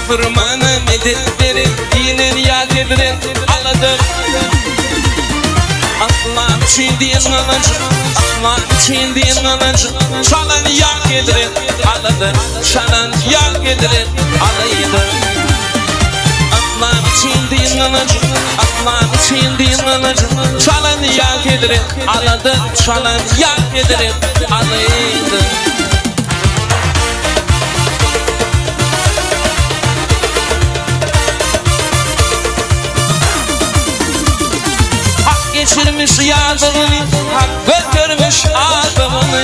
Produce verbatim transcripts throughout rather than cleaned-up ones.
Fırmanı medet verin, dinin yad edilir, aladır. Aslan çiğdiğin alıcı, aslan çiğdiğin alıcı, çalan yak edilir, aladır. Çalan yak edilir, alayıdır. Aslan çiğdiğin alıcı, aslan çiğdiğin alıcı, çalan yak edilir, aladır. Çalan yak edilir, alayıdır. Geçirmiş yadını, hak götürmüş adamını.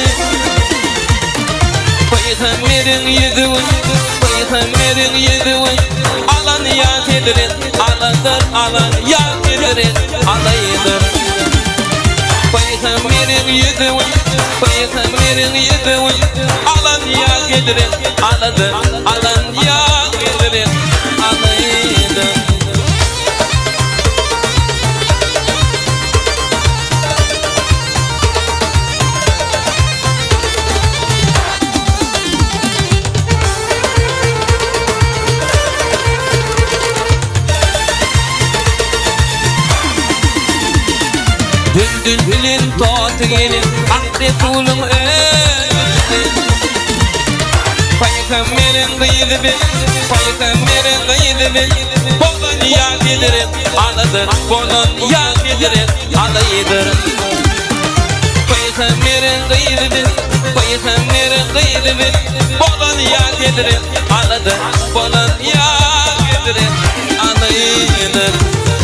Peygamberin yediği, Peygamberin yediği, alan yak edilir, alandır, alan yak edilir, alayıdır. Peygamberin yediği, Peygamberin yediği, alan yak edilir, aladır, alan yak edilir, alayıdır. Düldül bilin tatı gelin, akli tulum öldü. Peygamberin gıydı bil, Peygamberin gıydı bil. Bolun yak edilir, aladır, bolun yak edilir, alayıdır. Peygamberin gıydı bil, Peygamberin gıydı bil. Bolun yak edilir, aladır, bolun yak edilir, alayıdır.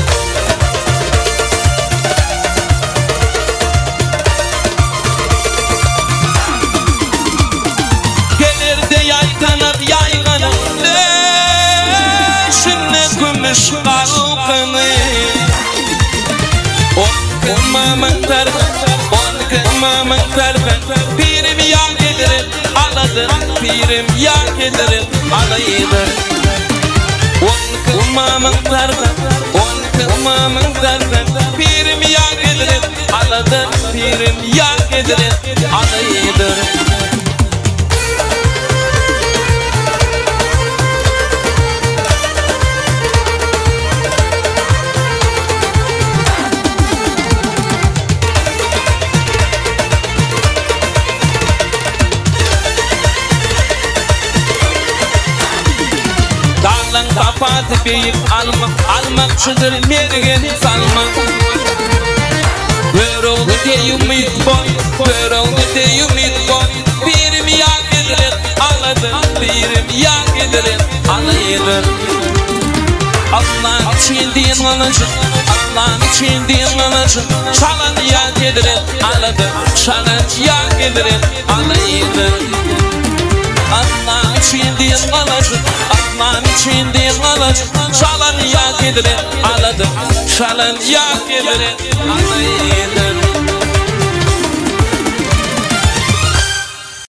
Gümüş kalkını on kımamın tarafı, on kımamın tarafı. Pirim yak edilir, aladır, pirim yak edilir, alayıdır. On kımamın tarafı, on kımamın tarafı. Pirim yak edilir, aladır, pirim yak edilir, alayıdır. Kapat beyip alma, almakçıdır mergeni salma. Ver oldu de ümit boy, ver oldu de ümit boy. Birim yak edilir, aladır, birim yak edilir, alayıdır. Allah'ın çiğdiğin alıcı, Allah'ın çiğdiğin alıcı, çalan yak edilir, aladır, çalan yak edilir, alayıdır. Allah'ın çiğdiğin alıcı, Allah'ın çiğdiğin alıcı, çalan yak edilir, aladır, çalan yak edilir, alayıdır.